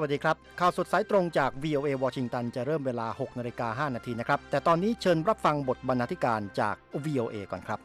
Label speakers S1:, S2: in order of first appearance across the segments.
S1: วัสดีครับข่าวสดสายตรงจาก VOA วอชิงตันจะเริ่มเวลา 6:05 น.นะครับแต่ตอนนี้เชิญรับฟังบทบรรณาธิการจาก VOA ก่อนครับ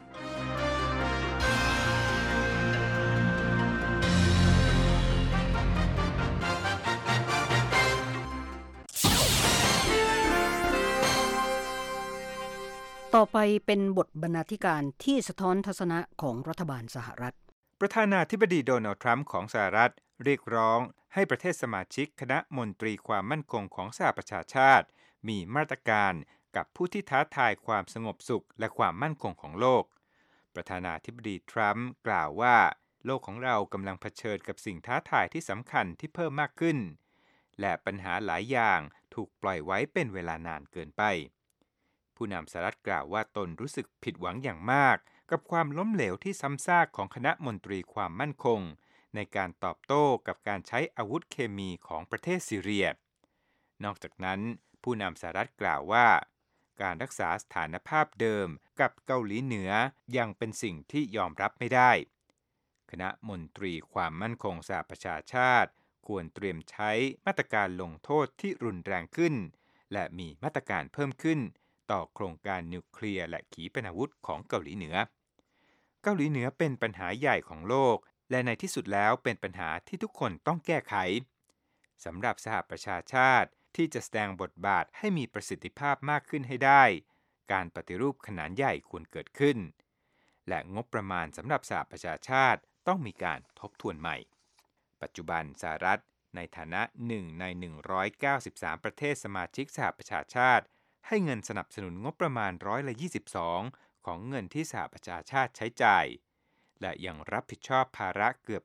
S2: ต่อไปเป็นบทบรรณาธิการที่สะท้อนทัศนะของรัฐบาลสหรัฐ
S3: ประธานาธิบดีโดนัลด์ทรัมป์ของสหรัฐเรียกร้องให้ประเทศสมาชิกคณะมนตรีความมั่นคงของสหประชาชาติมีมาตรการกับผู้ที่ท้าทายความสงบสุขและความมั่นคงของโลกประธานาธิบดีทรัมป์กล่าวว่าโลกของเรากำลังเผชิญกับสิ่งท้าทายที่สำคัญที่เพิ่มมากขึ้นและปัญหาหลายอย่างถูกปล่อยไว้เป็นเวลานานเกินไปผู้นำสหรัฐกล่าวว่าตนรู้สึกผิดหวังอย่างมากกับความล้มเหลวที่ซ้ำซากของคณะมนตรีความมั่นคงในการตอบโต้กับการใช้อาวุธเคมีของประเทศซีเรียนอกจากนั้นผู้นำสหรัฐกล่าวว่าการรักษาสถานภาพเดิมกับเกาหลีเหนือยังเป็นสิ่งที่ยอมรับไม่ได้คณะมนตรีความมั่นคงสหประชาชาติควรเตรียมใช้มาตรการลงโทษที่รุนแรงขึ้นและมีมาตรการเพิ่มขึ้นต่อโครงการนิวเคลียร์และขีปนาวุธของเกาหลีเหนือเป็นปัญหาใหญ่ของโลกและในที่สุดแล้วเป็นปัญหาที่ทุกคนต้องแก้ไขสำหรับสหประชาชาติที่จะแสดงบทบาทให้มีประสิทธิภาพมากขึ้นให้ได้การปฏิรูปขนาดใหญ่ควรเกิดขึ้นและงบประมาณสำหรับสหประชาชาติต้องมีการทบทวนใหม่ปัจจุบันสหรัฐในฐานะ1ใน193ประเทศสมาชิกสหประชาชาติให้เงินสนับสนุนงบประมาณ22%ของเงินที่สหประชาชาติใช้จ่ายและยังรับผิดชอบภาระเกือบ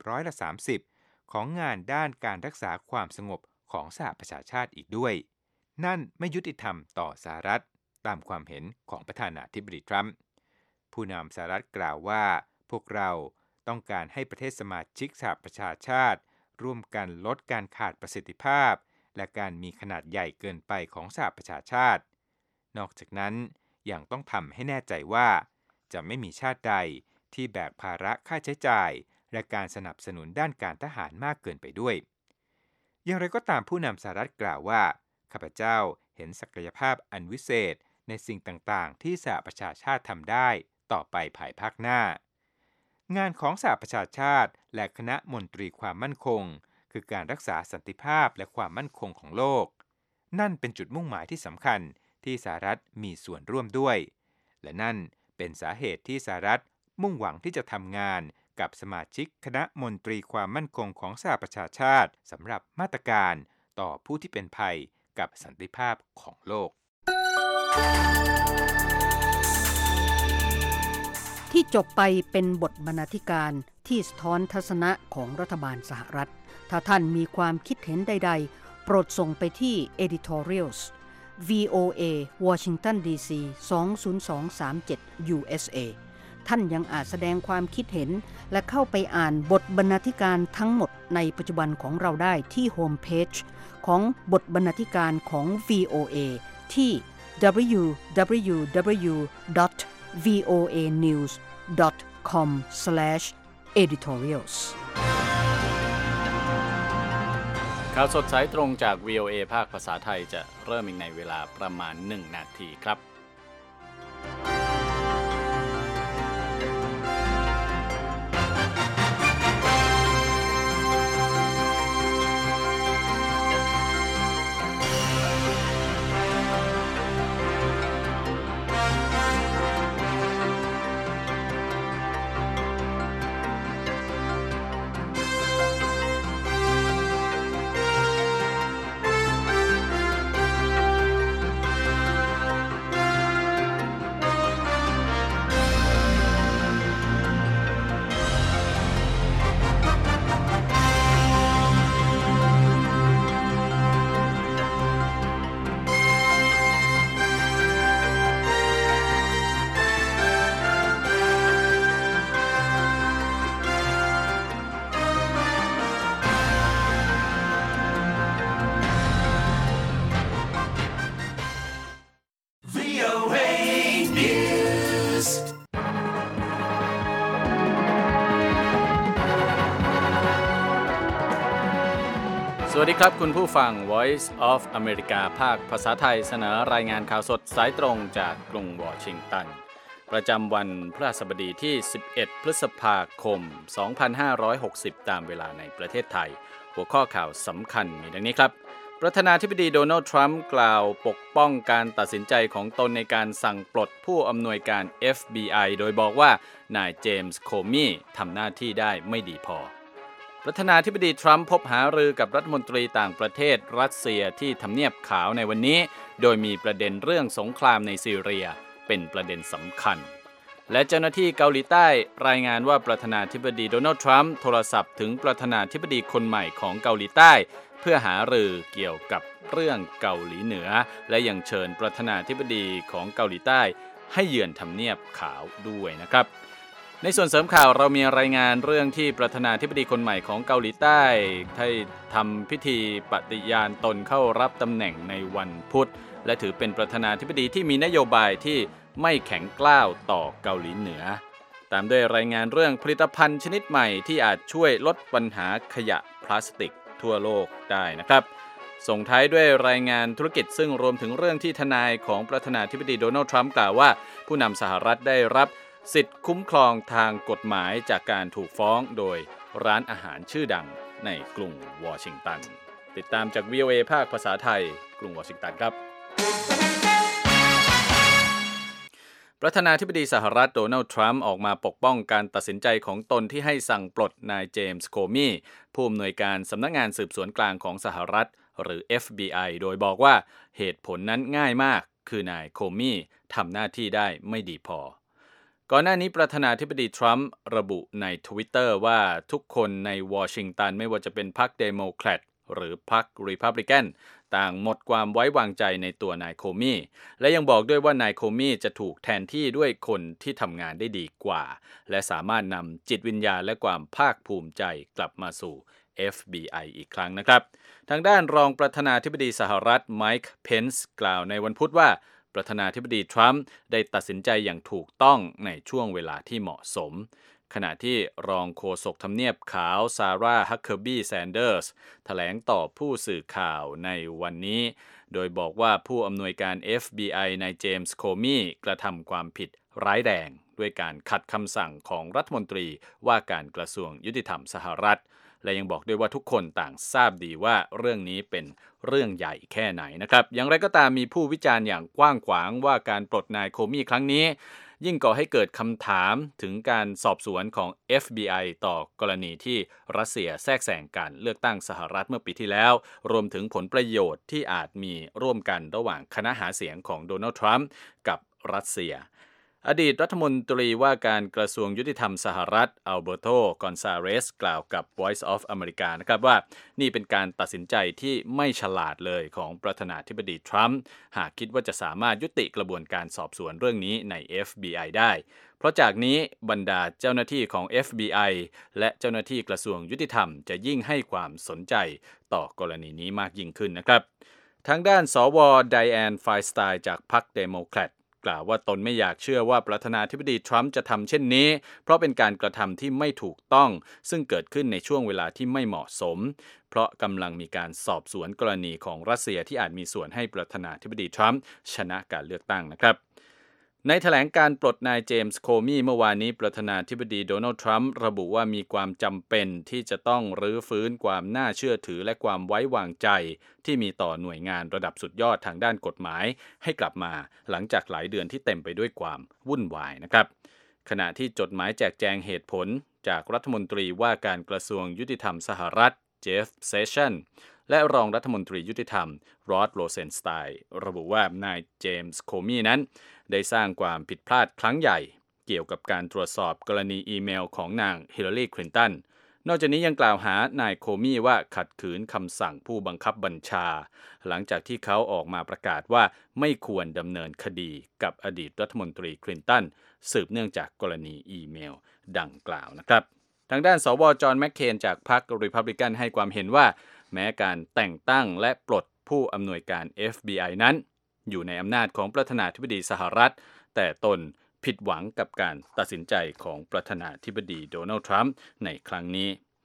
S3: 30%ของงานด้านการรักษาความสงบของสหประชาชาติอีกด้วยนั่นไม่ยุติธรรมต่อสหรัฐตามความเห็นของประธานาธิบดีทรัมป์ผู้นำสหรัฐกล่าวว่าพวกเราต้องการให้ประเทศสมาชิกสหประชาชาติร่วมกันลดการขาดประสิทธิภาพและการมีขนาดใหญ่เกินไปของสหประชาชาตินอกจากนั้นยังต้องทำให้แน่ใจว่าจะไม่มีชาติใดที่แบกภาระค่าใช้จ่ายและการสนับสนุนด้านการทหารมากเกินไปด้วยอย่างไรก็ตามผู้นำสหรัฐกล่าวว่าข้าพเจ้าเห็นศักยภาพอันวิเศษในสิ่งต่างๆที่สหประชาชาติทำได้ต่อไปภายภาคหน้างานของสหประชาชาติและคณะมนตรีความมั่นคงคือการรักษาสันติภาพและความมั่นคงของโลกนั่นเป็นจุดมุ่งหมายที่สำคัญที่สหรัฐมีส่วนร่วมด้วยและนั่นเป็นสาเหตุที่สหรัฐมุ่งหวังที่จะทำงานกับสมาชิกคณะมนตรีความมั่นคงของสหประชาชาติสำหรับมาตรการต่อผู้ที่เป็นภัยกับสันติภาพของโลก
S2: ที่จบไปเป็นบทบรรณาธิการที่สะท้อนทัศนะของรัฐบาลสหรัฐถ้าท่านมีความคิดเห็นใดๆโปรดส่งไปที่ editorials VOA Washington DC 20237 USA ท่านยังอาจแสดงความคิดเห็นและเข้าไปอ่านบทบรรณาธิการทั้งหมดในปัจจุบันของเราได้ที่โฮมเพจของบทบรรณาธิการของ VOA ที่ www.voanews.com/editorials
S4: ข่าวสดสายตรงจาก VOA ภาคภาษาไทยจะเริ่มในเวลาประมาณ1 นาทีครับสวัสดีครับคุณผู้ฟัง Voice of America ภาคภาษาไทยเสนอรายงานข่าวสดสายตรงจากกรุงวอชิงตันประจำวันพฤหัสบดีที่11พฤษภาคม2560ตามเวลาในประเทศไทยหัวข้อข่าวสำคัญมีดังนี้ครับประธานาธิบดีโดนัลด์ทรัมป์กล่าวปกป้องการตัดสินใจของตนในการสั่งปลดผู้อำนวยการ FBI โดยบอกว่านายเจมส์โคมี่ทำหน้าที่ได้ไม่ดีพอประธานาธิบดีทรัมป์พบหารือกับรัฐมนตรีต่างประเทศรัสเซียที่ทำเนียบขาวในวันนี้โดยมีประเด็นเรื่องสงครามในซีเรียเป็นประเด็นสำคัญและเจ้าหน้าที่เกาหลีใต้รายงานว่าประธานาธิบดีโดนัลด์ทรัมป์โทรศัพท์ถึงประธานาธิบดีคนใหม่ของเกาหลีใต้เพื่อหารือเกี่ยวกับเรื่องเกาหลีเหนือและยังเชิญประธานาธิบดีของเกาหลีใต้ให้เยือนทำเนียบขาวด้วยนะครับในส่วนเสริมข่าวเรามีรายงานเรื่องที่ประธานาธิบดีคนใหม่ของเกาหลีใต้ได้ทำพิธีปฏิญาณตนเข้ารับตำแหน่งในวันพุธและถือเป็นประธานาธิบดีที่มีนโยบายที่ไม่แข็งกร้าวต่อเกาหลีเหนือตามด้วยรายงานเรื่องผลิตภัณฑ์ชนิดใหม่ที่อาจช่วยลดปัญหาขยะพลาสติกทั่วโลกได้นะครับส่งท้ายด้วยรายงานธุรกิจซึ่งรวมถึงเรื่องที่ทนายของประธานาธิบดีโดนัลด์ทรัมป์กล่าวว่าผู้นำสหรัฐได้รับสิทธิ์คุ้มครองทางกฎหมายจากการถูกฟ้องโดยร้านอาหารชื่อดังในกรุงวอชิงตันติดตามจาก VOA ภาคภาษาไทยกรุงวอชิงตันครับประธานาธิบดีสหรัฐโดนัลด์ทรัมป์ออกมาปกป้องการตัดสินใจของตนที่ให้สั่งปลดนายเจมส์โคมี่ผู้อำนวยการสำนักงานสืบสวนกลางของสหรัฐหรือ FBI โดยบอกว่าเหตุผลนั้นง่ายมากคือนายโคมี่ทำหน้าที่ได้ไม่ดีพอก่อนหน้านี้ประธานาธิบดีทรัมป์ระบุใน Twitter ว่าทุกคนในวอชิงตันไม่ว่าจะเป็นพรรคเดโมแครตหรือพรรครีพับลิกันต่างหมดความไว้วางใจในตัวนายโคมี่และยังบอกด้วยว่านายโคมี่จะถูกแทนที่ด้วยคนที่ทำงานได้ดีกว่าและสามารถนำจิตวิญญาณและความภาคภูมิใจกลับมาสู่ FBI อีกครั้งนะครับทางด้านรองประธานาธิบดีสหรัฐไมค์เพนส์กล่าวในวันพุธว่าประธานาธิบดีทรัมป์ได้ตัดสินใจอย่างถูกต้องในช่วงเวลาที่เหมาะสมขณะที่รองโฆษกทำเนียบขาวซาร่าฮักเคอร์บี้แซนเดอร์สแถลงต่อผู้สื่อข่าวในวันนี้โดยบอกว่าผู้อำนวยการ FBI นายเจมส์โคมี่กระทำความผิดร้ายแรงด้วยการขัดคำสั่งของรัฐมนตรีว่าการกระทรวงยุติธรรมสหรัฐและยังบอกด้วยว่าทุกคนต่างทราบดีว่าเรื่องนี้เป็นเรื่องใหญ่แค่ไหนนะครับอย่างไรก็ตามมีผู้วิจารณ์อย่างกว้างขวางว่าการปลดนายโคมี่ครั้งนี้ยิ่งก่อให้เกิดคำถามถึงการสอบสวนของ FBI ต่อกรณีที่รัสเซียแทรกแซงการเลือกตั้งสหรัฐเมื่อปีที่แล้วรวมถึงผลประโยชน์ที่อาจมีร่วมกันระหว่างคณะหาเสียงของโดนัลด์ทรัมป์กับรัสเซียอดีตรัฐมนตรีว่าการกระทรวงยุติธรรมสหรัฐอัลเบโต กอนซาเรสกล่าวกับ Voice of America นะครับว่านี่เป็นการตัดสินใจที่ไม่ฉลาดเลยของประธานาธิบดีทรัมป์หากคิดว่าจะสามารถยุติกระบวนการสอบสวนเรื่องนี้ใน FBI ได้เพราะจากนี้บรรดาเจ้าหน้าที่ของ FBI และเจ้าหน้าที่กระทรวงยุติธรรมจะยิ่งให้ความสนใจต่อกรณีนี้มากยิ่งขึ้นนะครับทางด้านสว.ไดแอนไฟสไตน์จากพรรคเดโมแครตกล่าวว่าตนไม่อยากเชื่อว่าประธานาธิบดีทรัมป์จะทำเช่นนี้เพราะเป็นการกระทำที่ไม่ถูกต้องซึ่งเกิดขึ้นในช่วงเวลาที่ไม่เหมาะสมเพราะกำลังมีการสอบสวนกรณีของรัสเซียที่อาจมีส่วนให้ประธานาธิบดีทรัมป์ชนะการเลือกตั้งนะครับในแถลงการปลดนายเจมส์โคมี่เมื่อวานนี้ประธานาธิบดีโดนัลด์ทรัมป์ระบุว่ามีความจำเป็นที่จะต้องรื้อฟื้นความน่าเชื่อถือและความไว้วางใจที่มีต่อหน่วยงานระดับสุดยอดทางด้านกฎหมายให้กลับมาหลังจากหลายเดือนที่เต็มไปด้วยความวุ่นวายนะครับขณะที่จดหมายแจกแจงเหตุผลจากรัฐมนตรีว่าการกระทรวงยุติธรรมสหรัฐเจฟเซชันและรองรัฐมนตรียุติธรรมรอดโรเซนสไตน์ระบุว่านายเจมส์โคมี่นั้นได้สร้างความผิดพลาดครั้งใหญ่เกี่ยวกับการตรวจสอบกรณีอีเมลของนางฮิลลารีคลินตันนอกจากนี้ยังกล่าวหานายโคมี่ว่าขัดขืนคำสั่งผู้บังคับบัญชาหลังจากที่เขาออกมาประกาศว่าไม่ควรดำเนินคดีกับอดีตรัฐมนตรีคลินตันสืบเนื่องจากกรณีอีเมลดังกล่าวนะครับทางด้านสว.จอห์นแมคเคนจากพรรครีพับลิกันให้ความเห็นว่าแม้การแต่งตั้งและปลดผู้อำนวยการ FBI นั้นอยู่ในอำนาจของประธานาธิบดีสหรัฐแต่ตนผิดหวังกับการตัดสินใจของประธานาธิบดีโดนัลด์ทรัมป์ในครั้งนี้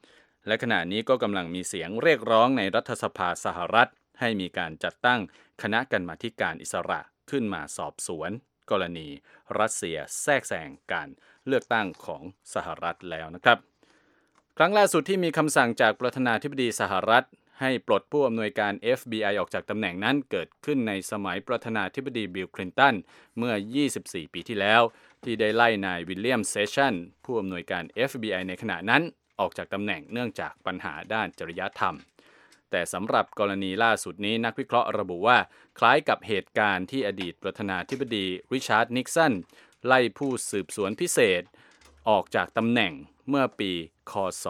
S4: และขณะนี้ก็กำลังมีเสียงเรียกร้องในรัฐสภาสหรัฐให้มีการจัดตั้งคณะกรรมาธิการอิสระขึ้นมาสอบสวนกรณีรัสเซียแทรกแซงการเลือกตั้งของสหรัฐแล้วนะครับครั้งล่าสุดที่มีคำสั่งจากประธานาธิบดีสหรัฐให้ปลดผู้อำนวยการ FBI ออกจากตำแหน่งนั้นเกิดขึ้นในสมัยประธานาธิบดีบิล คลินตันเมื่อ 24 ปีที่แล้วที่ได้ไล่นายวิลเลียม เซชันผู้อำนวยการ FBI ในขณะนั้นออกจากตำแหน่งเนื่องจากปัญหาด้านจริยธรรมแต่สำหรับกรณีล่าสุดนี้นักวิเคราะห์ระบุว่าคล้ายกับเหตุการณ์ที่อดีตประธานาธิบดีริชาร์ด นิกสันไล่ผู้สืบสวนพิเศษออกจากตำแหน่งเมื่อปีค.ศ.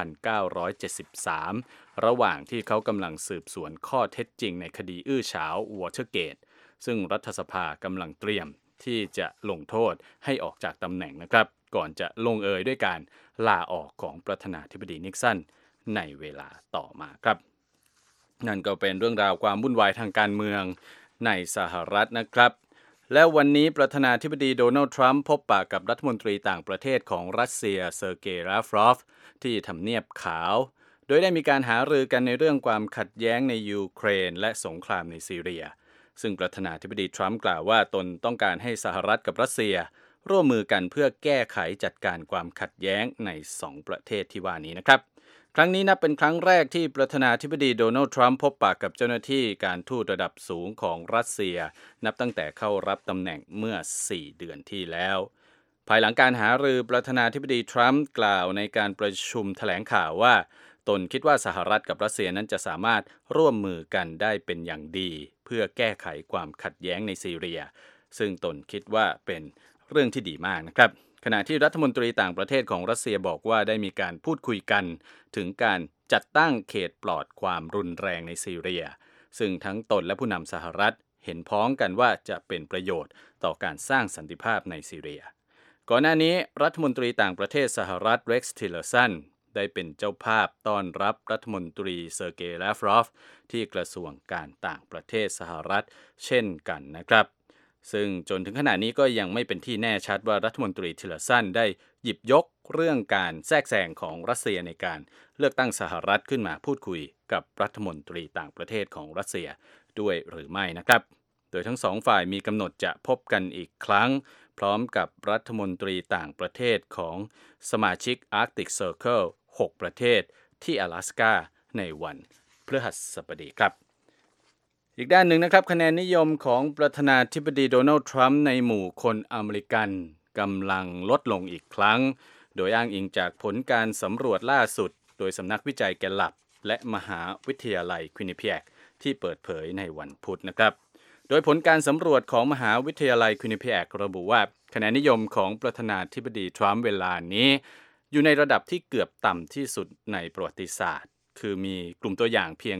S4: 1973 ระหว่างที่เขากำลังสืบสวนข้อเท็จจริงในคดีอื้อฉาววอเตอร์เกตซึ่งรัฐสภากำลังเตรียมที่จะลงโทษให้ออกจากตำแหน่งนะครับก่อนจะลงเอยด้วยการลาออกของประธานาธิบดีนิกสันในเวลาต่อมาครับนั่นก็เป็นเรื่องราวความวุ่นวายทางการเมืองในสหรัฐนะครับและวันนี้ประธานาธิบดีโดนัลด์ทรัมป์พบปะกับรัฐมนตรีต่างประเทศของรัสเซียเซอร์เกย์ ลาฟรอฟที่ทำเนียบขาวโดยได้มีการหารือกันในเรื่องความขัดแย้งในยูเครนและสงครามในซีเรียซึ่งประธานาธิบดีทรัมป์กล่าวว่าตนต้องการให้สหรัฐกับรัสเซียร่วมมือกันเพื่อแก้ไขจัดการความขัดแย้งใน2ประเทศที่ว่านี้นะครับครั้งนี้นับเป็นครั้งแรกที่ประธานาธิบดีโดนัลด์ทรัมป์พบปะกับเจ้าหน้าที่การทูตระดับสูงของรัสเซียนับตั้งแต่เข้ารับตำแหน่งเมื่อ4 เดือนที่แล้วภายหลังการหารือประธานาธิบดีทรัมป์กล่าวในการประชุมแถลงข่าวว่าตนคิดว่าสหรัฐกับรัสเซียนั้นจะสามารถร่วมมือกันได้เป็นอย่างดีเพื่อแก้ไขความขัดแย้งในซีเรียซึ่งตนคิดว่าเป็นเรื่องที่ดีมากนะครับขณะที่รัฐมนตรีต่างประเทศของรัสเซียบอกว่าได้มีการพูดคุยกันถึงการจัดตั้งเขตปลอดความรุนแรงในซีเรียซึ่งทั้งตนและผู้นำสหรัฐเห็นพ้องกันว่าจะเป็นประโยชน์ต่อการสร้างสันติภาพในซีเรียก่อนหน้านี้รัฐมนตรีต่างประเทศสหรัฐเร็กซ์ ทิลเลอร์สันได้เป็นเจ้าภาพต้อนรับรัฐมนตรีเซอร์เกย์ ลาฟรอฟที่กระทรวงการต่างประเทศสหรัฐเช่นกันนะครับซึ่งจนถึงขณะนี้ก็ยังไม่เป็นที่แน่ชัดว่ารัฐมนตรีทิลเลอร์สันได้หยิบยกเรื่องการแทรกแซงของรัสเซียในการเลือกตั้งสหรัฐขึ้นมาพูดคุยกับรัฐมนตรีต่างประเทศของรัสเซียด้วยหรือไม่นะครับโดยทั้งสองฝ่ายมีกำหนดจะพบกันอีกครั้งพร้อมกับรัฐมนตรีต่างประเทศของสมาชิก Arctic Circle 6 ประเทศที่阿拉斯กาในวันพฤหัสบดีครับอีกด้านหนึ่งนะครับคะแนนนิยมของประธานาธิบดีโดนัลด์ทรัมป์ในหมู่คนอเมริกันกำลังลดลงอีกครั้งโดยอ้างอิงจากผลการสำรวจล่าสุดโดยสำนักวิจัยแกลลับและมหาวิทยาลัยควินนิเปียกที่เปิดเผยในวันพุธนะครับโดยผลการสำรวจของมหาวิทยาลัยควินนิเปียกระบุว่าคะแนนนิยมของประธานาธิบดีทรัมป์เวลานี้อยู่ในระดับที่เกือบต่ำที่สุดในประวัติศาสตร์คือมีกลุ่มตัวอย่างเพียง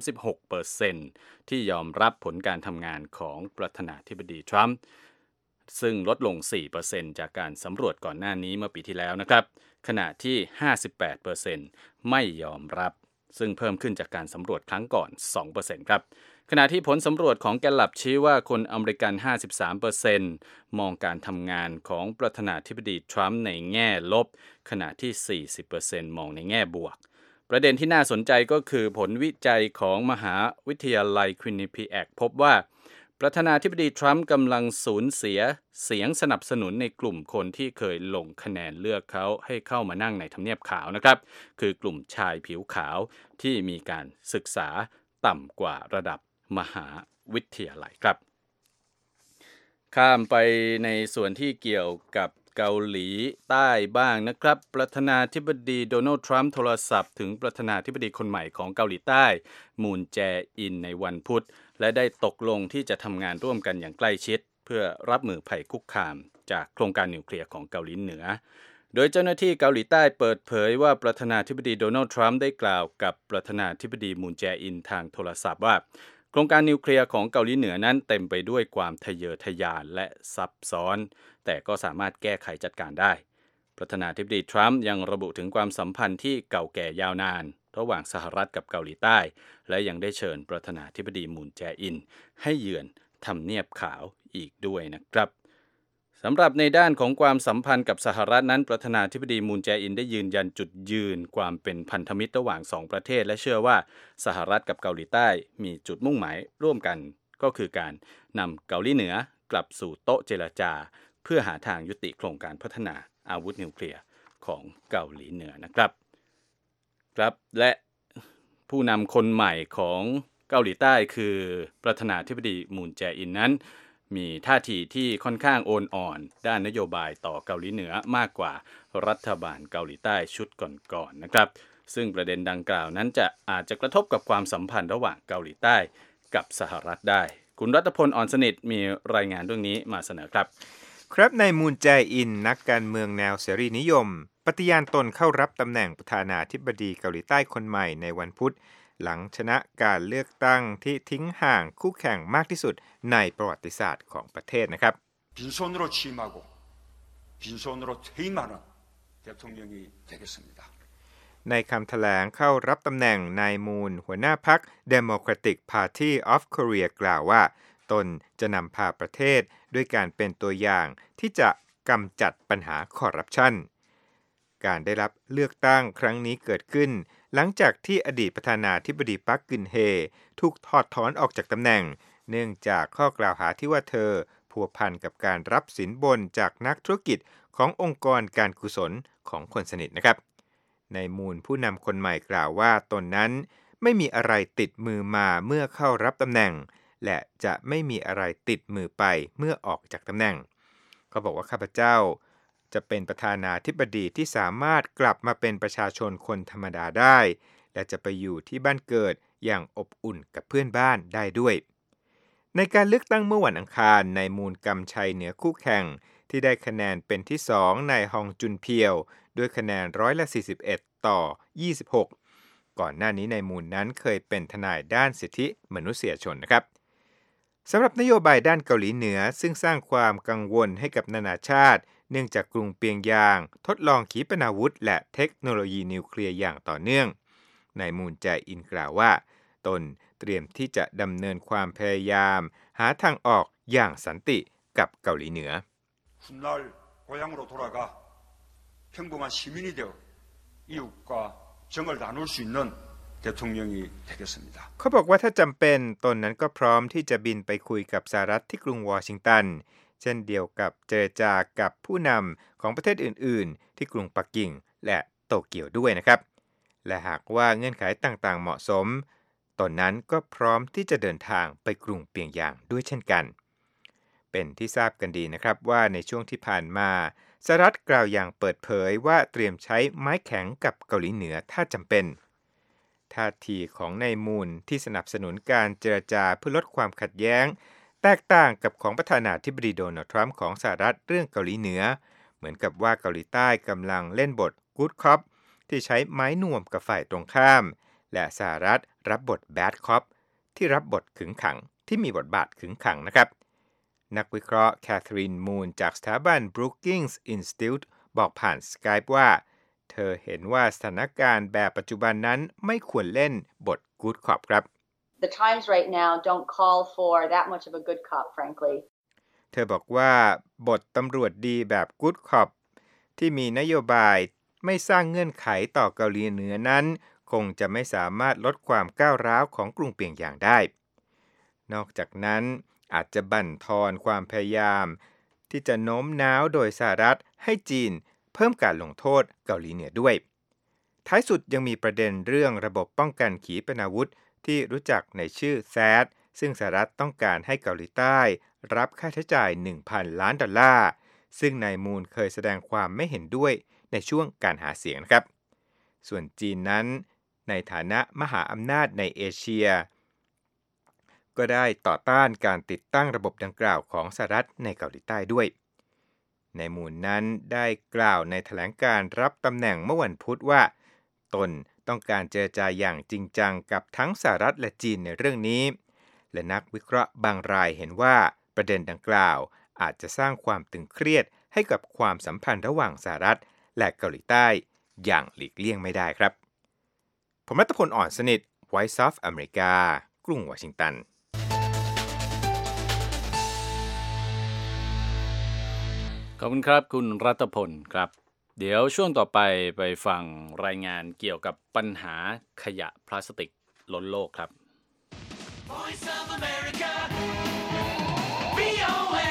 S4: 36% ที่ยอมรับผลการทำงานของประธานาธิบดีทรัมป์ซึ่งลดลง 4% จากการสำรวจก่อนหน้านี้เมื่อปีที่แล้วนะครับขณะที่ 58% ไม่ยอมรับซึ่งเพิ่มขึ้นจากการสำรวจครั้งก่อน 2% ครับขณะที่ผลสำรวจของแกลลับชี้ว่าคนอเมริกัน 53% มองการทำงานของประธานาธิบดีทรัมป์ในแง่ลบขณะที่ 40% มองในแง่บวกประเด็นที่น่าสนใจก็คือผลวิจัยของมหาวิทยาลัยควินนิเปียกพบว่าประธานาธิบดีทรัมป์กำลังสูญเสียเสียงสนับสนุนในกลุ่มคนที่เคยลงคะแนนเลือกเขาให้เข้ามานั่งในทำเนียบขาวนะครับคือกลุ่มชายผิวขาวที่มีการศึกษาต่ำกว่าระดับมหาวิทยาลัยครับข้ามไปในส่วนที่เกี่ยวกับเกาหลีใต้บ้างนะครับประธานาธิบดีโดนัลด์ทรัมป์โทรศัพท์ถึงประธานาธิบดีคนใหม่ของเกาหลีใต้มูนแจอินในวันพุธและได้ตกลงที่จะทำงานร่วมกันอย่างใกล้ชิดเพื่อรับมือภัยคุกคามจากโครงการนิวเคลียร์ของเกาหลีเหนือโดยเจ้าหน้าที่เกาหลีใต้เปิดเผยว่าประธานาธิบดีโดนัลด์ทรัมป์ได้กล่าวกับประธานาธิบดีมูนแจอินทางโทรศัพท์ว่าโครงการนิวเคลียร์ของเกาหลีเหนือนั้นเต็มไปด้วยความทะเยอทะยานและซับซ้อนแต่ก็สามารถแก้ไขจัดการได้ประธานาธิบดีทรัมป์ยังระบุถึงความสัมพันธ์ที่เก่าแก่ยาวนานระหว่างสหรัฐกับเกาหลีใต้และยังได้เชิญประธานาธิบดีมูนแจอินให้เยือนทำเนียบขาวอีกด้วยนะครับสสำหรับในด้านของความสัมพันธ์กับสหรัฐนั้นประธานาธิบดีมูนแจอินได้ยืนยันจุดยืนความเป็นพันธมิตรระหว่าง2ประเทศและเชื่อว่าสหรัฐกับเกาหลีใต้มีจุดมุ่งหมายร่วมกันก็คือการนำเกาหลีเหนือกลับสู่โต๊ะเจรจาเพื่อหาทางยุติโครงการพัฒนาอาวุธนิวเคลียร์ของเกาหลีเหนือนะครับและผู้นำคนใหม่ของเกาหลีใต้คือประธานาธิบดีมูนแจอินนั้นมีท่าทีที่ค่อนข้างโอนอ่อนด้านนโยบายต่อเกาหลีเหนือมากกว่ารัฐบาลเกาหลีใต้ชุดก่อนนะครับซึ่งประเด็นดังกล่าวนั้นอาจจะกระทบกับความสัมพันธ์ระหว่างเกาหลีใต้กับสหรัฐได้คุณรัตพล อ่อนสนิทมีรายงานเรื่องนี้มาเสนอครับ
S3: นายมูนแจอินนักการเมืองแนวเสรีนิยมปฏิญาณตนเข้ารับตำแหน่งประธานาธิบดีเกาหลีใต้คนใหม่ในวันพุธหลังชนะการเลือกตั้งที่ทิ้งห่างคู่แข่งมากที่สุดในประวัติศาสตร์ของประเทศนะครับ
S5: 빈손으로 취임하고 빈손으로 퇴임하는 대통령이 되겠습니다.
S3: ในคำแถลงเข้ารับตำแหน่งนายมูนหัวหน้าพรรค Democratic Party of Korea กล่าวว่าตนจะนำพาประเทศด้วยการเป็นตัวอย่างที่จะกำจัดปัญหาคอร์รัปชันการได้รับเลือกตั้งครั้งนี้เกิดขึ้นหลังจากที่อดีตประธานาธิบดีปักกึนเฮถูกถอดถอนออกจากตำแหน่งเนื่องจากข้อกล่าวหาที่ว่าเธอพัวพันกับการรับสินบนจากนักธุรกิจขององค์กรการกุศลของคนสนิทนะครับนายมูนผู้นำคนใหม่กล่าวว่าตนนั้นไม่มีอะไรติดมือมาเมื่อเข้ารับตำแหน่งและจะไม่มีอะไรติดมือไปเมื่อออกจากตำแหน่งเขาบอกว่าข้าพเจ้าจะเป็นประธานาธิบดีที่สามารถกลับมาเป็นประชาชนคนธรรมดาได้และจะไปอยู่ที่บ้านเกิดอย่างอบอุ่นกับเพื่อนบ้านได้ด้วยในการเลือกตั้งเมื่อวันอังคารนายมูนกำชัยเหนือคู่แข่งที่ได้คะแนนเป็นที่2ในฮองจุนเพียวด้วยคะแนน41%ต่อ26ก่อนหน้านี้นายมูนนั้นเคยเป็นทนายด้านสิทธิมนุษยชนนะครับสำหรับนโยบายด้านเกาหลีเหนือซึ่งสร้างความกังวลให้กับนานาชาติเนื่องจากกรุงเปียงยางทดลองขีปนาวุธและเทคโนโลยีนิวเคลียร์อย่างต่อเนื่องนายมูนแจอินกล่าวว่าตนเตรียมที่จะดำเนินความพยายามหาทางออกอย่างสันติกับเกาหลีเหนือ
S5: 훗날 고향으로 돌아가 평범한 시민이 되어 이웃과 정을 나눌 수 있는 대통령이 되겠습니다.
S3: เขาบอกว่าถ้าจำเป็นตนนั้นก็พร้อมที่จะบินไปคุยกับสหรัฐที่กรุงวอชิงตันเช่นเดียวกับเจรจากับผู้นำของประเทศอื่นๆที่กรุงปักกิ่งและโตเกียวด้วยนะครับและหากว่าเงื่อนไขต่างๆเหมาะสมตนนั้นก็พร้อมที่จะเดินทางไปกรุงเปียงยางด้วยเช่นกันเป็นที่ทราบกันดีนะครับว่าในช่วงที่ผ่านมาสหรัฐกล่าวอย่างเปิดเผยว่าเตรียมใช้ไม้แข็งกับเกาหลีเหนือถ้าจำเป็นท่าทีของนายมูนที่สนับสนุนการเจรจาเพื่อลดความขัดแย้งแตกต่างกับของประธานาธิบดีโดนัลด์ทรัมป์ของสหรัฐเรื่องเกาหลีเหนือเหมือนกับว่าเกาหลีใต้กำลังเล่นบทกู๊ดคอปที่ใช้ไม้นวมกับฝ่ายตรงข้ามและสหรัฐรับบทแบดคอปที่รับบทขึงขังที่มีบทบาทขึงขังนะครับนักวิเคราะห์แคทเธอรีนมูนจากสถาบัน Brookings Institute บอกผ่าน Skype ว่าเธอเห็นว่าสถานการณ์แบบปัจจุบันนั้นไม่ควรเล่นบทกู๊ดคอปครับ
S6: The times right now don't call for that much of a good cop, frankly.
S3: เธอบอกว่าบทตำรวจดีแบบกู๊ดคอปที่มีนโยบายไม่สร้างเงื่อนไขต่อเกาหลีเหนือนั้นคงจะไม่สามารถลดความก้าวร้าวของกรุงเปียงยางได้นอกจากนั้นอาจจะบั่นทอนความพยายามที่จะโน้มน้าวโดยสหรัฐให้จีนเพิ่มการลงโทษเกาหลีเหนือด้วยท้ายสุดยังมีประเด็นเรื่องระบบป้องกันขีปนาวุธที่รู้จักในชื่อ THAAD ซึ่งสหรัฐต้องการให้เกาหลีใต้รับค่าใช้จ่าย $1,000 ล้านซึ่งนายมูนเคยแสดงความไม่เห็นด้วยในช่วงการหาเสียงนะครับส่วนจีนนั้นในฐานะมหาอำนาจในเอเชียก็ได้ต่อต้านการติดตั้งระบบดังกล่าวของสหรัฐในเกาหลีใต้ด้วยนายมูนนั้นได้กล่าวในแถลงการรับตำแหน่งเมื่อวันพุธว่าตนต้องการเจรจาอย่างจริงจังกับทั้งสหรัฐและจีนในเรื่องนี้และนักวิเคราะห์บางรายเห็นว่าประเด็นดังกล่าวอาจจะสร้างความตึงเครียดให้กับความสัมพันธ์ระหว่างสหรัฐและเกาหลีใต้อย่างหลีกเลี่ยงไม่ได้ครับผมรัตพล อ่อนสนิท Voice of America กรุงวอชิงตัน
S4: ขอบคุณครับคุณรัตพลครับเดี๋ยวช่วงต่อไปฟังรายงานเกี่ยวกับปัญหาขยะพลาสติกล้นโลกครับ
S7: Voice of America, VOA,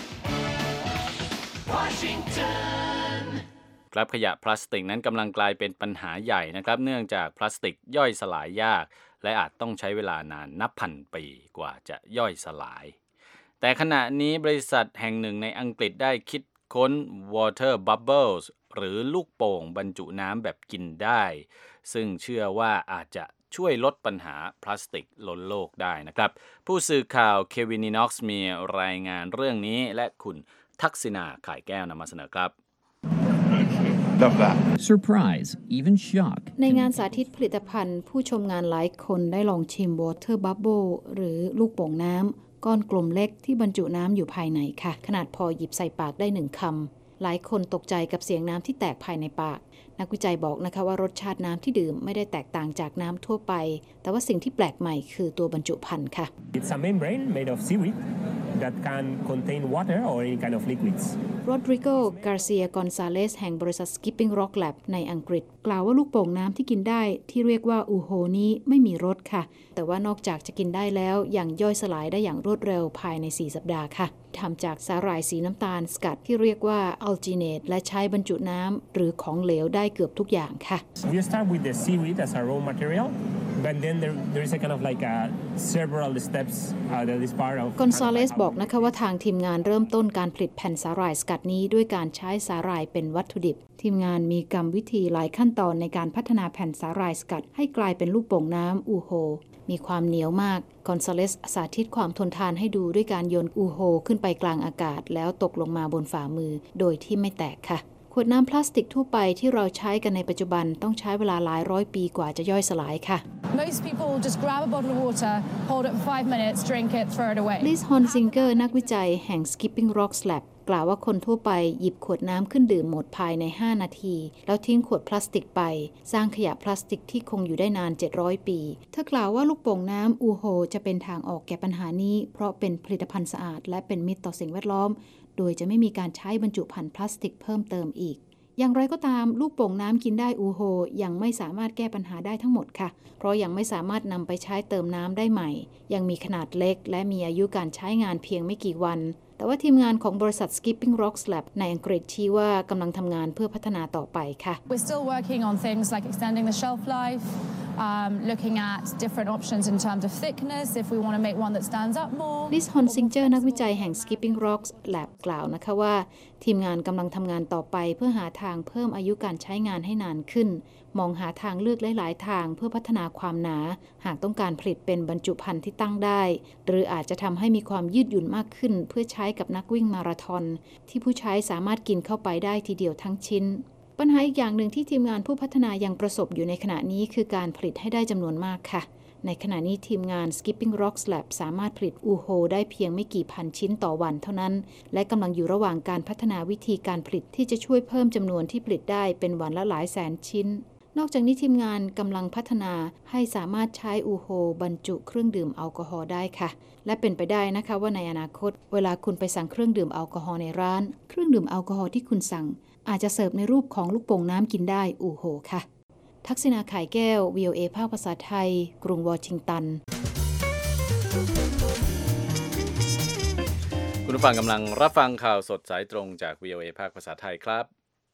S7: Washington.
S4: ครับขยะพลาสติกนั้นกำลังกลายเป็นปัญหาใหญ่นะครับเนื่องจากพลาสติกย่อยสลายยากและอาจต้องใช้เวลานานนับพันปีกว่าจะย่อยสลายแต่ขณะนี้บริษัทแห่งหนึ่งในอังกฤษได้คิดค้น Water Bubbles หรือลูกโป่งบรรจุน้ำแบบกินได้ซึ่งเชื่อว่าอาจจะช่วยลดปัญหาพลาสติกล้นโลกได้นะครับผู้สื่อข่าวเควินนีน็อกซ์มีรายงานเรื่องนี้และคุณทักษิณาข่ายแก้วนำมาเสนอครับ
S8: Surprise, even shock.
S9: ในงานสาธิตผลิตภัณฑ์ผู้ชมงานหลายคนได้ลองชิม Water Bubble หรือลูกโป่งน้ำก้อนกลมเล็กที่บรรจุน้ำอยู่ภายในค่ะขนาดพอหยิบใส่ปากได้1 คำหลายคนตกใจกับเสียงน้ำที่แตกภายในปากนักวิจัยบอกนะคะว่ารสชาติน้ำที่ดื่มไม่ได้แตกต่างจากน้ำทั่วไปแต่ว่าสิ่งที่แปลกใหม่คือตัวบรรจุภัณฑ์ค่ะ
S10: It's a membrane made of seaweed that can contain water or any kind of liquids.
S9: Rodrigo Garcia Gonzalez แห่งบริษัท Skipping Rock Lab ในอังกฤษกล่าวว่าลูกโป่งน้ำที่กินได้ที่เรียกว่าอูโฮนี้ไม่มีรสค่ะแต่ว่านอกจากจะกินได้แล้วยังย่อยสลายได้อย่างรวดเร็วภายใน4 สัปดาห์ค่ะทำจากสาหร่ายสีน้ำตาลสกัดที่เรียกว่าอัลจีเนตและใช้บรรจุน้ำหรือของเหลวได้เกือบทุกอย่างค่ะ
S10: We start with the seaweed as a raw material, but then there is a kind of like several steps that is part of.
S9: Gonzalez บอกนะคะว่าทางทีมงานเริ่มต้นการผลิตแผ่นสาหร่ายสกัดนี้ด้วยการใช้สาหร่ายเป็นวัตถุดิบทีมงานมีกรรมวิธีหลายขั้นตอนในการพัฒนาแผ่นสาหร่ายสกัดให้กลายเป็นลูกโป่งน้ำอูโฮมีความเหนียวมาก Gonzalez สาธิตความทนทานให้ดูด้วยการโยนอูโฮขึ้นไปกลางอากาศแล้วตกลงมาบนฝ่ามือโดยที่ไม่แตกค่ะขวดน้ำพลาสติกทั่วไปที่เราใช้กันในปัจจุบันต้องใช้เวลาหลายร้อยปีกว่าจะย่อยสลายค่ะ
S11: Most people just grab a bottle of water, hold it for 5 minutes, drink it, throw it away.
S9: Liz Honsinger นักวิจัยแห่ง Skipping Rock Lab กล่าวว่าคนทั่วไปหยิบขวดน้ำขึ้นดื่มหมดภายใน5 นาทีแล้วทิ้งขวดพลาสติกไปสร้างขยะพลาสติกที่คงอยู่ได้นาน700 ปีเธอกล่าวว่าลูกโป่งน้ำอูโฮจะเป็นทางออกแก่ปัญหานี้เพราะเป็นผลิตภัณฑ์สะอาดและเป็นมิตรต่อสิ่งแวดล้อมโดยจะไม่มีการใช้บรรจุภัณฑ์พลาสติกเพิ่มเติมอีกอย่างไรก็ตามลูกโป่งน้ำกินได้อูโฮยังไม่สามารถแก้ปัญหาได้ทั้งหมดค่ะเพราะยังไม่สามารถนำไปใช้เติมน้ำได้ใหม่ยังมีขนาดเล็กและมีอายุการใช้งานเพียงไม่กี่วันแต่ว่าทีมงานของบริษัท Skipping Rock Lab ในอังกฤษชี้ว่ากำลังทำงานเพื่อพัฒนาต่อไปค่ะ
S11: We're still working on things like extending the shelf life, looking at different options in terms of thickness if we want to make one that stands up more.
S9: Liz Honsinger นักวิจัยแห่ง Skipping Rock Lab กล่าวนะคะว่าทีมงานกำลังทำงานต่อไปเพื่อหาทางเพิ่มอายุการใช้งานให้นานขึ้นมองหาทางเลือกหลายๆทางเพื่อพัฒนาความหนาหากต้องการผลิตเป็นบรรจุภัณฑ์ที่ตั้งได้หรืออาจจะทำให้มีความยืดหยุ่นมากขึ้นเพื่อใช้กับนักวิ่งมาราธอนที่ผู้ใช้สามารถกินเข้าไปได้ทีเดียวทั้งชิ้นปัญหาอีกอย่างหนึ่งที่ทีมงานผู้พัฒนายังประสบอยู่ในขณะนี้คือการผลิตให้ได้จำนวนมากค่ะในขณะนี้ทีมงาน Skipping Rock Lab สามารถผลิตอูโฮได้เพียงไม่กี่พันชิ้นต่อวันเท่านั้นและกำลังอยู่ระหว่างการพัฒนาวิธีการผลิตที่จะช่วยเพิ่มจำนวนที่ผลิตได้เป็นวันละหลายแสนชิ้นนอกจากนี้ทีมงานกำลังพัฒนาให้สามารถใช้อูโฮบรรจุเครื่องดื่มแอลกอฮอล์ได้ค่ะและเป็นไปได้นะคะว่าในอนาคตเวลาคุณไปสั่งเครื่องดื่มแอลกอฮอล์ในร้านเครื่องดื่มแอลกอฮอล์ที่คุณสั่งอาจจะเสิร์ฟในรูปของลูกโป่งน้ำกินได้อูโฮค่ะทักษิณาข่ายแก้ว VOA ภาคภาษาไทยกรุงวอชิงตัน
S4: คุณผู้ฟังกำลังรับฟังข่าวสดสายตรงจาก VOA ภาคภาษาไทยครับ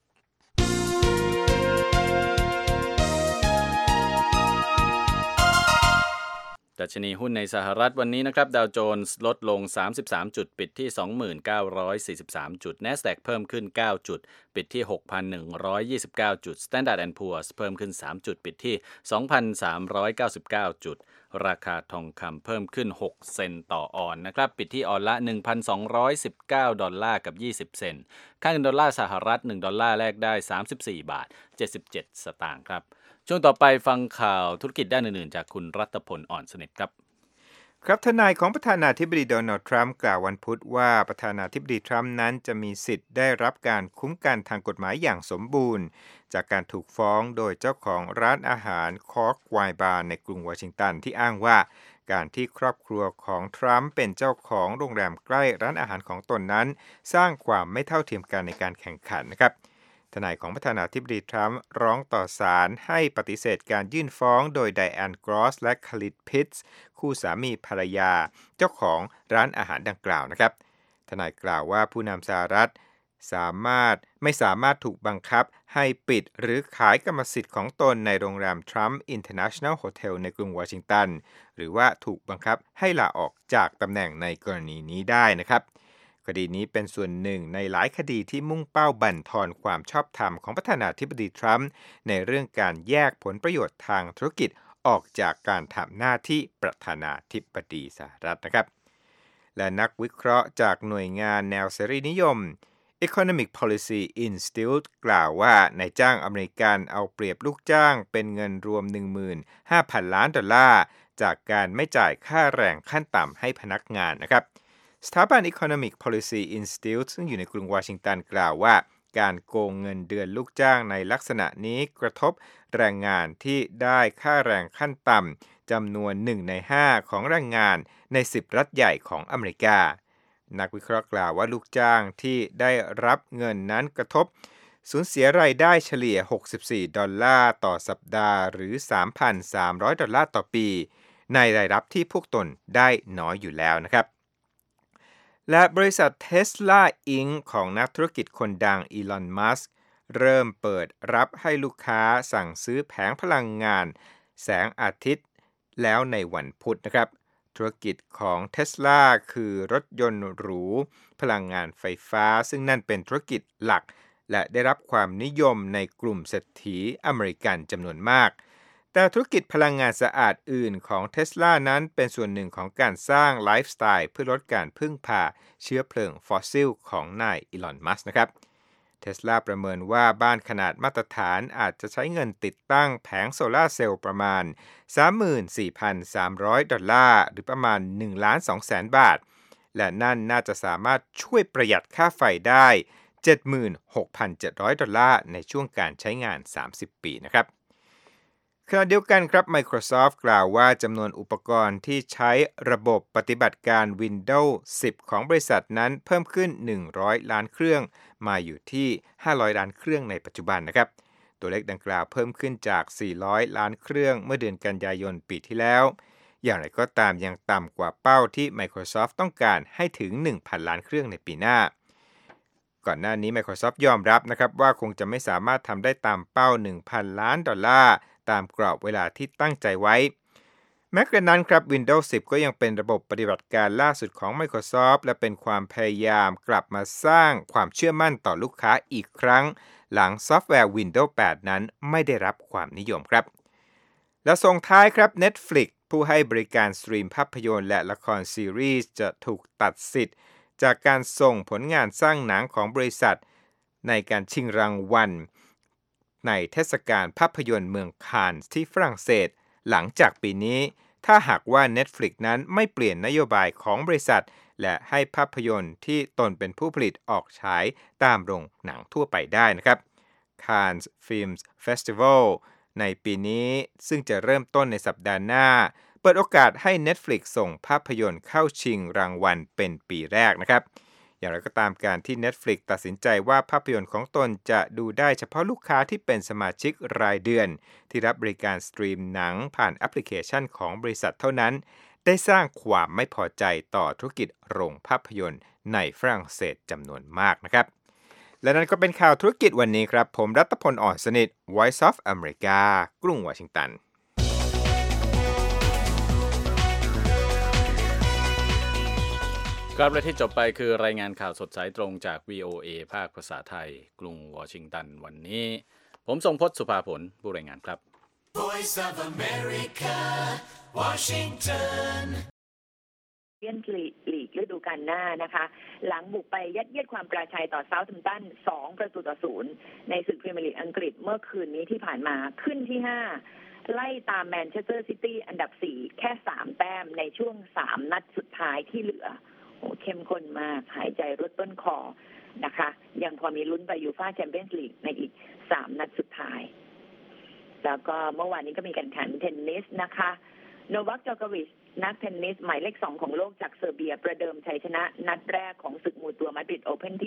S4: ดัชนีหุ้นในสหรัฐวันนี้นะครับดาวโจนส์ลดลง33จุดปิดที่ 29,43 จุด NASDAQ เพิ่มขึ้น9จุดปิดที่ 6,129 จุด Standard & Poor's เพิ่มขึ้น3จุดปิดที่ 2,399 จุดราคาทองคำเพิ่มขึ้น6เซนต์ต่อออนซ์นะครับปิดที่ออนละ 1,219 ดอลลาร์กับ20เซนต์ค่าเงินดอลลาร์สหรัฐ1ดอลลาร์แลกได้34บาท77สตางค์ครับช่วงต่อไปฟังข่าวธุรกิจด้านอื่นๆจากคุณรัตพลอ่อนสนิทครับ
S3: ครับทนายของประธานาธิบดีโดนัลด์ทรัมป์กล่าววันพุธว่าประธานาธิบดีทรัมป์นั้นจะมีสิทธิ์ได้รับการคุ้มกันทางกฎหมายอย่างสมบูรณ์จากการถูกฟ้องโดยเจ้าของร้านอาหารคอร์กไวน์บาร์ในกรุงวอชิงตันที่อ้างว่าการที่ครอบครัวของทรัมป์เป็นเจ้าของโรงแรมใกล้ร้านอาหารของตนนั้นสร้างความไม่เท่าเทียมกันในการแข่งขันนะครับทนายของประธานาธิบดีทรัมป์ร้องต่อศาลให้ปฏิเสธการยื่นฟ้องโดยไดแอนกรอสและคลิดพิตส์คู่สามีภรรยาเจ้าของร้านอาหารดังกล่าวนะครับทนายกล่าวว่าผู้นำสหรัฐไม่สามารถถูกบังคับให้ปิดหรือขายกรรมสิทธิ์ของตนในโรงแรม Trump International Hotel ในกรุงวอชิงตันหรือว่าถูกบังคับให้ลาออกจากตำแหน่งในกรณีนี้ได้นะครับคดีนี้เป็นส่วนหนึ่งในหลายคดีที่มุ่งเป้าบั่นทอนความชอบธรรมของประธานาธิบดีทรัมป์ในเรื่องการแยกผลประโยชน์ทางธุรกิจออกจากการทำหน้าที่ประธานาธิบดีสหรัฐนะครับและนักวิเคราะห์จากหน่วยงานแนวเสรีนิยมEconomic Policy Institute กล่าวว่านายจ้างอเมริกันเอาเปรียบลูกจ้างเป็นเงินรวม 15,000 ล้านดอลลาร์จากการไม่จ่ายค่าแรงขั้นต่ำให้พนักงานนะครับสถาบัน Economic Policy Institute ซึ่งอยู่ในกรุงวอชิงตันกล่าวว่าการโกงเงินเดือนลูกจ้างในลักษณะนี้กระทบแรงงานที่ได้ค่าแรงขั้นต่ำจำนวน1 ใน 5ของแรงงานใน10รัฐใหญ่ของอเมริกานักวิเคราะห์กล่าวว่าลูกจ้างที่ได้รับเงินนั้นกระทบสูญเสียรายได้เฉลี่ย$64ต่อสัปดาห์หรือ 3,300 ดอลลาร์ต่อปีในรายรับที่พวกตนได้น้อยอยู่แล้วนะครับและบริษัท Tesla Inc. ของนักธุรกิจคนดังอีลอน มัสก์เริ่มเปิดรับให้ลูกค้าสั่งซื้อแผงพลังงานแสงอาทิตย์แล้วในวันพุธนะครับธุรกิจของ Tesla คือรถยนต์หรูพลังงานไฟฟ้าซึ่งนั่นเป็นธุรกิจหลักและได้รับความนิยมในกลุ่มเศรษฐีอเมริกันจำนวนมากแต่ธุรกิจพลังงานสะอาดอื่นของ Tesla นั้นเป็นส่วนหนึ่งของการสร้างไลฟ์สไตล์เพื่อลดการพึ่งพาเชื้อเพลิงฟอสซิลของนายอีลอน มัสก์นะครับ Tesla ประเมินว่าบ้านขนาดมาตรฐานอาจจะใช้เงินติดตั้งแผงโซลาร์เซลล์ประมาณ 34,300 ดอลลาร์หรือประมาณ 1,200,000 บาทและนั่นน่าจะสามารถช่วยประหยัดค่าไฟได้ 76,700 ดอลลาร์ในช่วงการใช้งาน 30 ปีนะครับขณะเดียวกันครับ Microsoft กล่าวว่าจำนวนอุปกรณ์ที่ใช้ระบบปฏิบัติการ Windows 10 ของบริษัทนั้นเพิ่มขึ้น100ล้านเครื่องมาอยู่ที่500ล้านเครื่องในปัจจุบันนะครับตัวเลขดังกล่าวเพิ่มขึ้นจาก400ล้านเครื่องเมื่อเดือนกันยายนปีที่แล้วอย่างไรก็ตามยังต่ำกว่าเป้าที่ Microsoft ต้องการให้ถึง 1,000 ล้านเครื่องในปีหน้าก่อนหน้านี้ Microsoft ยอมรับนะครับว่าคงจะไม่สามารถทำได้ตามเป้า 1,000 ล้านดอลลาร์ตามกรอบเวลาที่ตั้งใจไว้แม้กระนั้นครับ Windows 10 ก็ยังเป็นระบบปฏิบัติการล่าสุดของ Microsoft และเป็นความพยายามกลับมาสร้างความเชื่อมั่นต่อลูกค้าอีกครั้งหลังซอฟต์แวร์ Windows 8 นั้นไม่ได้รับความนิยมครับและส่งท้ายครับ Netflix ผู้ให้บริการสตรีมภาพยนตร์และละครซีรีส์จะถูกตัดสิทธิ์จากการส่งผลงานสร้างหนังของบริษัทในการชิงรางวัลในเทศกาลภาพยนตร์เมืองคานส์ที่ฝรั่งเศสหลังจากปีนี้ถ้าหากว่า Netflix นั้นไม่เปลี่ยนนโยบายของบริษัทและให้ภาพยนตร์ที่ตนเป็นผู้ผลิตออกฉายตามโรงหนังทั่วไปได้นะครับ Cannes Film Festival ในปีนี้ซึ่งจะเริ่มต้นในสัปดาห์หน้าเปิดโอกาสให้ Netflix ส่งภาพยนตร์เข้าชิงรางวัลเป็นปีแรกนะครับอย่างไรก็ตามการที่ Netflix ตัดสินใจว่าภาพยนตร์ของตนจะดูได้เฉพาะลูกค้าที่เป็นสมาชิกรายเดือนที่รับบริการสตรีมหนังผ่านแอปพลิเคชันของบริษัทเท่านั้นได้สร้างความไม่พอใจต่อธุรกิจโรงภาพยนตร์ในฝรั่งเศสจำนวนมากนะครับและนั่นก็เป็นข่าวธุรกิจวันนี้ครับผมรัตพล อ่อนสนิท Voice of America กรุงวอชิงตัน
S4: ครับและที่จบไปคือรายงานข่าวสดสายตรงจาก VOA ภาคภาษาไทยกรุงวอชิงตันวันนี้ผมทรงพจน์สุภาผลผู้รายงานครับ
S7: Voice of America Washington
S12: เลีกฤดูกาลหน้านะคะหลังบุกไปยัดเยียดความปราชัยต่อเซาท์แฮมป์ตัน2-0ในศึกพรีเมียร์ลีกอังกฤษเมื่อคืนนี้ที่ผ่านมาขึ้นที่5ไล่ตามแมนเชสเตอร์ซิตี้อันดับ4แค่3แต้มในช่วง3นัดสุดท้ายที่เหลือโอ้เข้มข้นมากหายใจรดต้นคอนะคะยังพอมีลุ้นไปยูฟ่าแชมเปี้ยนส์ลีกในอีก3นัดสุดท้ายแล้วก็เมื่อวานนี้ก็มีการแข่งเทนนิสนะคะโนวัค จอโควิชนักเทนนิสหมายเลข2ของโลกจากเซอร์เบียประเดิมชัยชนะนัดแรกของศึกมูตัวมาดริดโอเพ่น